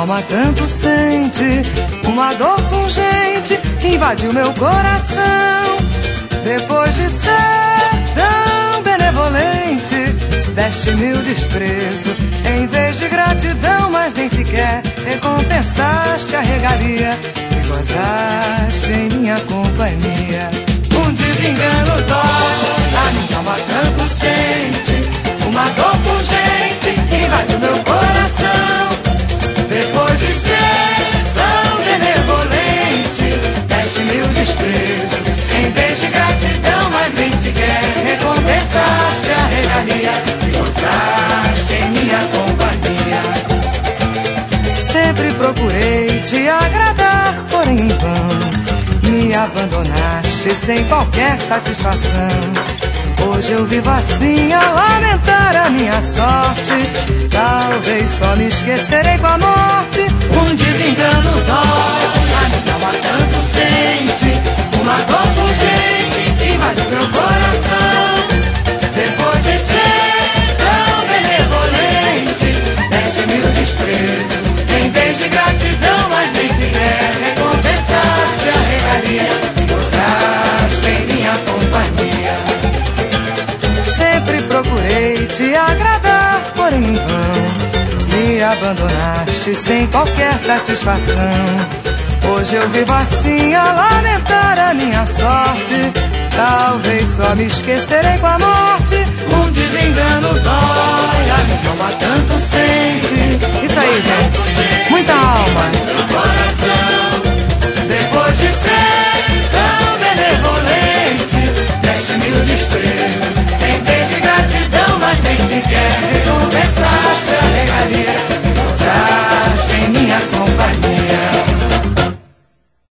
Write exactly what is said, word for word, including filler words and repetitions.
alma tanto sente uma dor pungente que invadiu meu coração. Depois de ser tão benevolente, deste-me o desprezo em vez de gratidão, mas nem sequer recompensaste a regalia e gozaste em minha companhia. Um desengano dói, a minha alma tanto sente uma dor pungente que invadiu meu coração. Depois de ser tão benevolente, deste-me o desprezo em vez de gratidão, mas nem sequer recompensaste a regalia e gozaste em minha companhia. Sempre procurei te agradar, porém em vão me abandonaste sem qualquer satisfação. Hoje eu vivo assim a lamentar a minha sorte. Talvez só me esquecerei com a morte. Um desengano dói, a minha alma tanto sente uma dor pungente que invadiu meu coração. Depois de ser tão benevolente, deste-me o desprezo em vez de gratidão, mas nem sequer recompensaste a regalia e gozaste em minha companhia. Sempre procurei te agradar, porém em vão me abandonaste sem qualquer satisfação. Hoje eu vivo assim a lamentar a minha sorte. Talvez só me esquecerei com a morte. Um desengano dói, a minha alma tanto sente. Isso aí, gente, muita alma no coração. Depois de ser tão benevolente, deste-me o desprezo em vez de gratidão, mas nem sequer